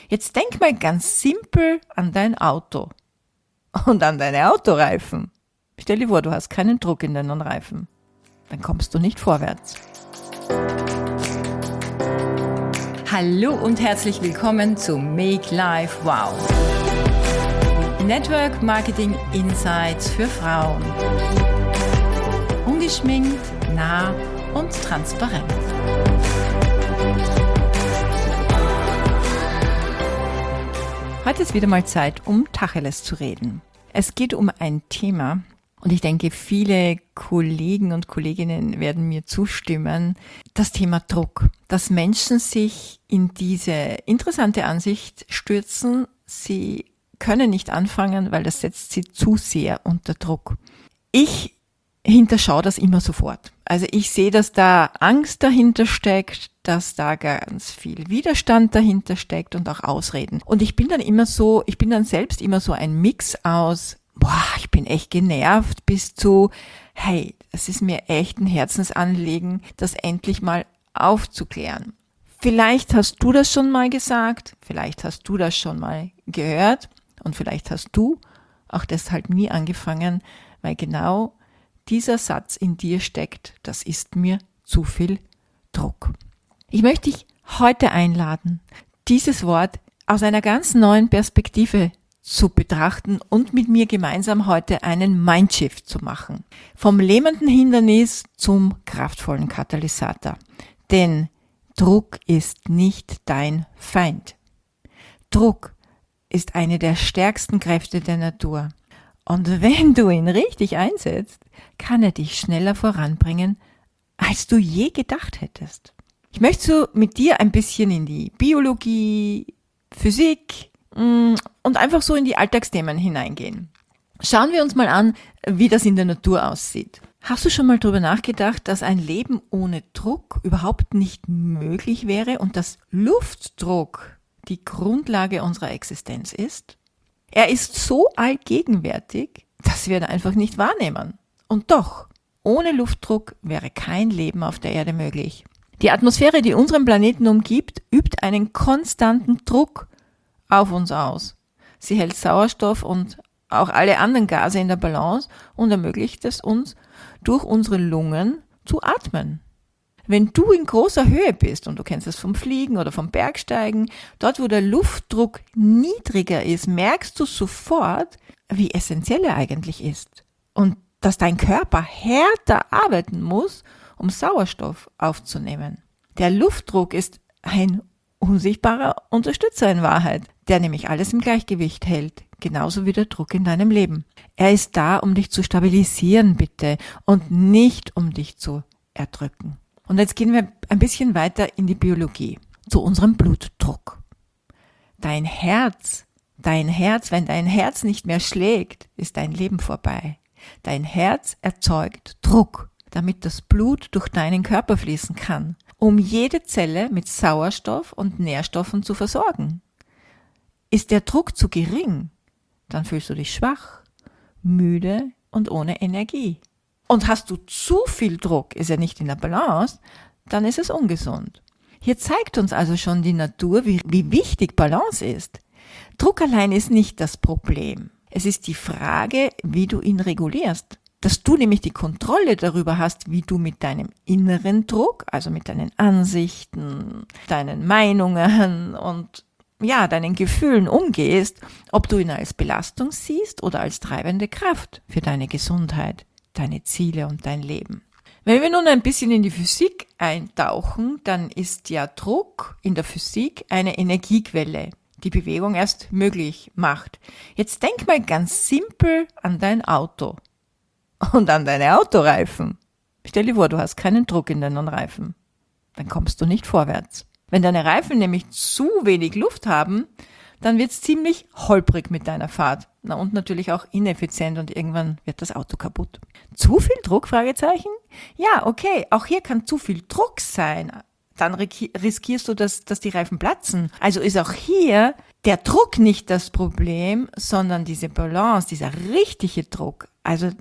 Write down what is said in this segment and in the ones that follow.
Jetzt denk mal ganz simpel an dein Auto und an deine Autoreifen. Stell dir vor, du hast keinen Druck in deinen Reifen. Dann kommst du nicht vorwärts. Hallo und herzlich willkommen zu Make Life Wow. Network Marketing Insights für Frauen. Ungeschminkt, nah und transparent. Heute ist wieder mal Zeit, um Tacheles zu reden. Es geht um ein Thema, und ich denke, viele Kollegen und Kolleginnen werden mir zustimmen, das Thema Druck. Dass Menschen sich in diese interessante Ansicht stürzen, sie können nicht anfangen, weil das setzt sie zu sehr unter Druck. Ich hinterschaue das immer sofort. Also ich sehe, dass da Angst dahinter steckt, dass da ganz viel Widerstand dahinter steckt und auch Ausreden. Und ich bin dann selbst immer so ein Mix aus, ich bin echt genervt, bis zu, hey, es ist mir echt ein Herzensanliegen, das endlich mal aufzuklären. Vielleicht hast du das schon mal gesagt, vielleicht hast du das schon mal gehört und vielleicht hast du auch deshalb nie angefangen, weil genau dieser Satz in dir steckt, das ist mir zu viel Druck. Ich möchte dich heute einladen, dieses Wort aus einer ganz neuen Perspektive zu betrachten und mit mir gemeinsam heute einen Mindshift zu machen. Vom lähmenden Hindernis zum kraftvollen Katalysator. Denn Druck ist nicht dein Feind. Druck ist eine der stärksten Kräfte der Natur. Und wenn du ihn richtig einsetzt, kann er dich schneller voranbringen, als du je gedacht hättest. Ich möchte so mit dir ein bisschen in die Biologie, Physik und einfach so in die Alltagsthemen hineingehen. Schauen wir uns mal an, wie das in der Natur aussieht. Hast du schon mal darüber nachgedacht, dass ein Leben ohne Druck überhaupt nicht möglich wäre und dass Luftdruck die Grundlage unserer Existenz ist? Er ist so allgegenwärtig, dass wir ihn einfach nicht wahrnehmen. Und doch, ohne Luftdruck wäre kein Leben auf der Erde möglich. Die Atmosphäre, die unseren Planeten umgibt, übt einen konstanten Druck auf uns aus. Sie hält Sauerstoff und auch alle anderen Gase in der Balance und ermöglicht es uns, durch unsere Lungen zu atmen. Wenn du in großer Höhe bist, und du kennst das vom Fliegen oder vom Bergsteigen, dort wo der Luftdruck niedriger ist, merkst du sofort, wie essentiell er eigentlich ist. Und dass dein Körper härter arbeiten muss, um Sauerstoff aufzunehmen. Der Luftdruck ist ein unsichtbarer Unterstützer in Wahrheit, der nämlich alles im Gleichgewicht hält, genauso wie der Druck in deinem Leben. Er ist da, um dich zu stabilisieren, bitte, und nicht um dich zu erdrücken. Und jetzt gehen wir ein bisschen weiter in die Biologie, zu unserem Blutdruck. Dein Herz, wenn dein Herz nicht mehr schlägt, ist dein Leben vorbei. Dein Herz erzeugt Druck, damit das Blut durch deinen Körper fließen kann, um jede Zelle mit Sauerstoff und Nährstoffen zu versorgen. Ist der Druck zu gering, dann fühlst du dich schwach, müde und ohne Energie. Und hast du zu viel Druck, ist er nicht in der Balance, dann ist es ungesund. Hier zeigt uns also schon die Natur, wie wichtig Balance ist. Druck allein ist nicht das Problem. Es ist die Frage, wie du ihn regulierst. Dass du nämlich die Kontrolle darüber hast, wie du mit deinem inneren Druck, also mit deinen Ansichten, deinen Meinungen und deinen Gefühlen umgehst, ob du ihn als Belastung siehst oder als treibende Kraft für deine Gesundheit, deine Ziele und dein Leben. Wenn wir nun ein bisschen in die Physik eintauchen, dann ist ja Druck in der Physik eine Energiequelle, die Bewegung erst möglich macht. Jetzt denk mal ganz simpel an dein Auto und an deine Autoreifen. Stell dir vor, du hast keinen Druck in deinen Reifen. Dann kommst du nicht vorwärts. Wenn deine Reifen nämlich zu wenig Luft haben, dann wird's ziemlich holprig mit deiner Fahrt. Und natürlich auch ineffizient und irgendwann wird das Auto kaputt. Zu viel Druck? Fragezeichen? Ja, okay, auch hier kann zu viel Druck sein. Dann riskierst du, dass die Reifen platzen. Also ist auch hier der Druck nicht das Problem, sondern diese Balance, dieser richtige Druck. Also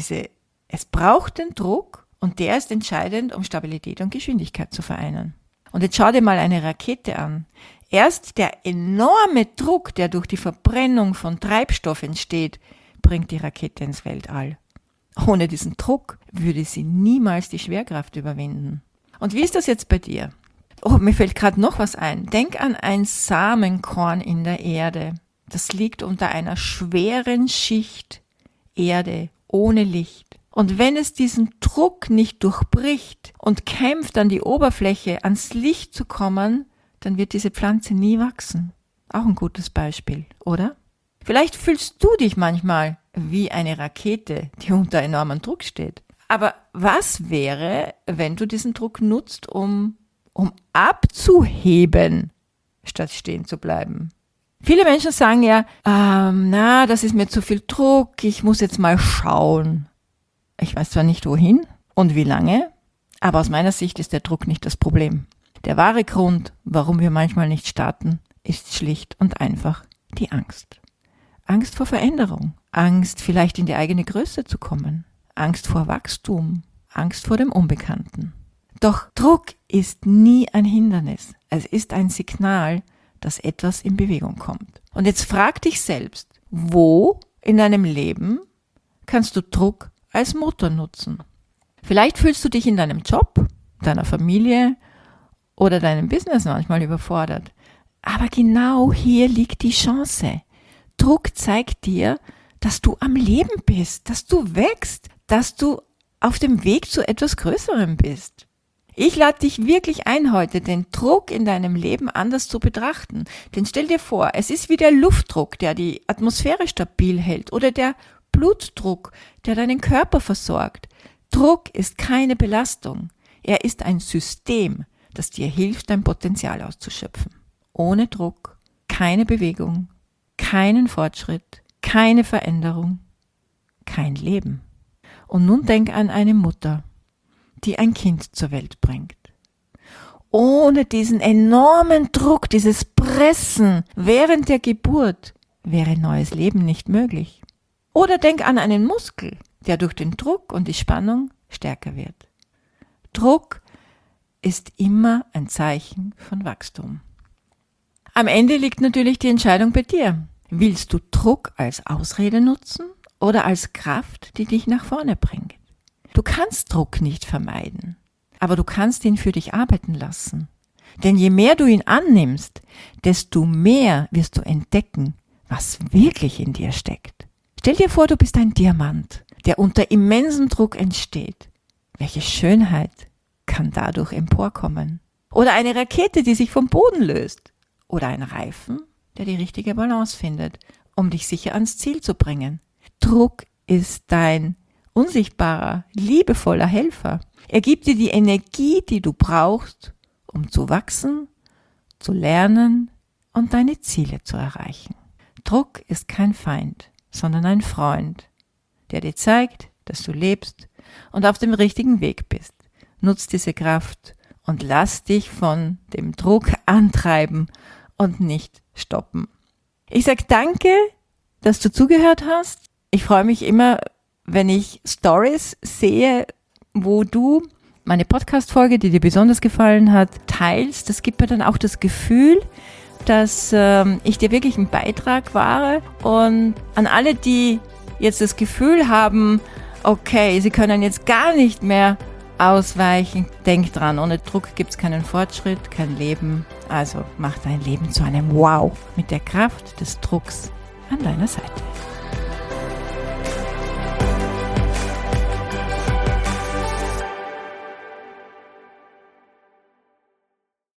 es braucht den Druck und der ist entscheidend, um Stabilität und Geschwindigkeit zu vereinen. Und jetzt schau dir mal eine Rakete an. Erst der enorme Druck, der durch die Verbrennung von Treibstoff entsteht, bringt die Rakete ins Weltall. Ohne diesen Druck würde sie niemals die Schwerkraft überwinden. Und wie ist das jetzt bei dir? Oh, mir fällt gerade noch was ein. Denk an ein Samenkorn in der Erde. Das liegt unter einer schweren Schicht Erde ohne Licht. Und wenn es diesen Druck nicht durchbricht und kämpft an die Oberfläche, ans Licht zu kommen, dann wird diese Pflanze nie wachsen. Auch ein gutes Beispiel, oder? Vielleicht fühlst du dich manchmal wie eine Rakete, die unter enormem Druck steht. Aber was wäre, wenn du diesen Druck nutzt, um abzuheben, statt stehen zu bleiben? Viele Menschen sagen ja, das ist mir zu viel Druck, ich muss jetzt mal schauen. Ich weiß zwar nicht wohin und wie lange, aber aus meiner Sicht ist der Druck nicht das Problem. Der wahre Grund, warum wir manchmal nicht starten, ist schlicht und einfach die Angst. Angst vor Veränderung, Angst vielleicht in die eigene Größe zu kommen, Angst vor Wachstum, Angst vor dem Unbekannten. Doch Druck ist nie ein Hindernis. Es ist ein Signal, dass etwas in Bewegung kommt. Und jetzt frag dich selbst, wo in deinem Leben kannst du Druck als Motor nutzen? Vielleicht fühlst du dich in deinem Job, deiner Familie oder deinem Business manchmal überfordert. Aber genau hier liegt die Chance. Druck zeigt dir, dass du am Leben bist, dass du wächst, dass du auf dem Weg zu etwas Größerem bist. Ich lade dich wirklich ein, heute den Druck in deinem Leben anders zu betrachten. Denn stell dir vor, es ist wie der Luftdruck, der die Atmosphäre stabil hält, oder der Blutdruck, der deinen Körper versorgt. Druck ist keine Belastung. Er ist ein System, das dir hilft, dein Potenzial auszuschöpfen. Ohne Druck keine Bewegung, keinen Fortschritt, keine Veränderung, kein Leben. Und nun denk an eine Mutter, die ein Kind zur Welt bringt. Ohne diesen enormen Druck, dieses Pressen während der Geburt wäre neues Leben nicht möglich. Oder denk an einen Muskel, der durch den Druck und die Spannung stärker wird. Druck ist immer ein Zeichen von Wachstum. Am Ende liegt natürlich die Entscheidung bei dir. Willst du Druck als Ausrede nutzen oder als Kraft, die dich nach vorne bringt? Du kannst Druck nicht vermeiden, aber du kannst ihn für dich arbeiten lassen. Denn je mehr du ihn annimmst, desto mehr wirst du entdecken, was wirklich in dir steckt. Stell dir vor, du bist ein Diamant, der unter immensem Druck entsteht. Welche Schönheit kann dadurch emporkommen? Oder eine Rakete, die sich vom Boden löst. Oder ein Reifen, der die richtige Balance findet, um dich sicher ans Ziel zu bringen. Druck ist dein unsichtbarer, liebevoller Helfer. Er gibt dir die Energie, die du brauchst, um zu wachsen, zu lernen und deine Ziele zu erreichen. Druck ist kein Feind, sondern ein Freund, der dir zeigt, dass du lebst und auf dem richtigen Weg bist. Nutz diese Kraft und lass dich von dem Druck antreiben und nicht stoppen. Ich sage danke, dass du zugehört hast. Ich freue mich immer, wenn ich Stories sehe, wo du meine Podcast-Folge, die dir besonders gefallen hat, teilst. Das gibt mir dann auch das Gefühl, dass ich dir wirklich ein Beitrag war. Und an alle, die jetzt das Gefühl haben, okay, sie können jetzt gar nicht mehr ausweichen, denk dran, ohne Druck gibt es keinen Fortschritt, kein Leben. Also mach dein Leben zu einem Wow mit der Kraft des Drucks an deiner Seite.